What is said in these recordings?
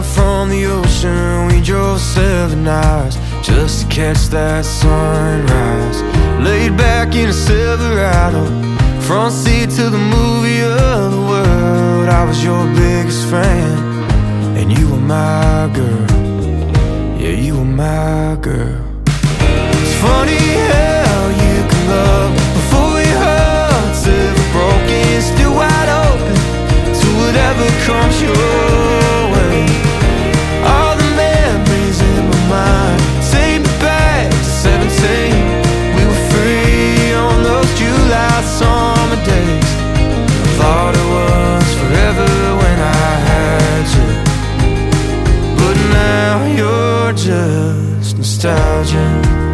up from the ocean, we drove 7 hours just to catch that sunrise. Laid back in a Silverado, front seat to the movie of the world. I was your biggest fan, and you were my girl. Yeah, you were my girl. It's funny how you can love before your heart's ever broken, still wide open to whatever comes your way. All the memories in my mind take me back to 17. We were free on those July summer days. I thought it was forever when I had you, but now you're just nostalgia.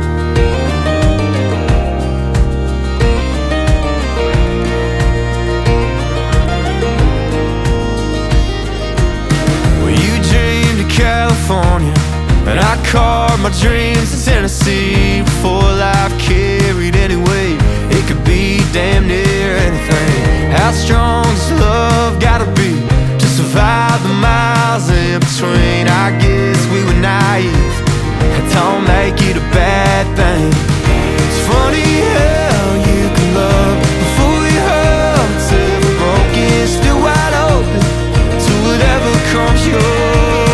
California, and I carved my dreams in Tennessee. Before life carried any weight, it could be damn near anything. How strong does love gotta be to survive the miles in between? I guess we were naive, that don't make it a bad thing. It's funny how you can love before your heart's ever broken, still wide open to whatever comes your way.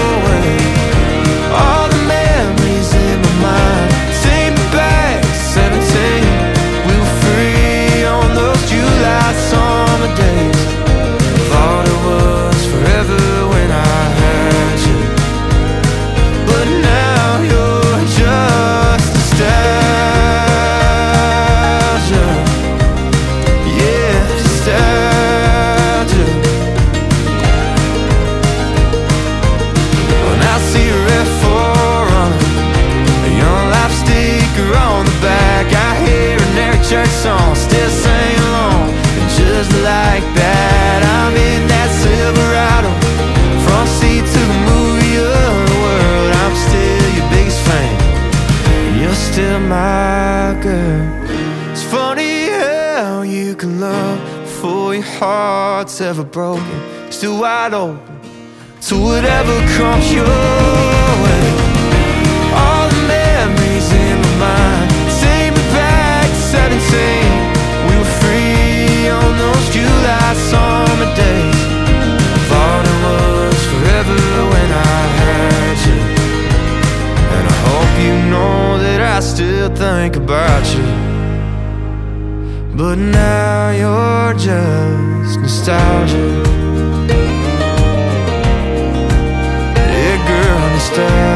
All the memories in my mind take me back to 17. We were free on those July summer days. I thought it was forever when I had you, but now you're just nostalgia. Yeah, nostalgia. When I see a red Forerunner, a young life sticker on the back, I hear an Eric Church song, still sing along. And just like that, I'm in that Silverado, front seat to the movie of the world. I'm still your biggest fan, and you're still my girl. It's funny how you can love before your heart's ever broken, still wide open to whatever comes your way. All the memories in my mind take me back to 17. We were free on those July summer days. I thought it was forever when I had you, and I hope you know that I still think about you, but now you're just nostalgia. Girl, nostalgia.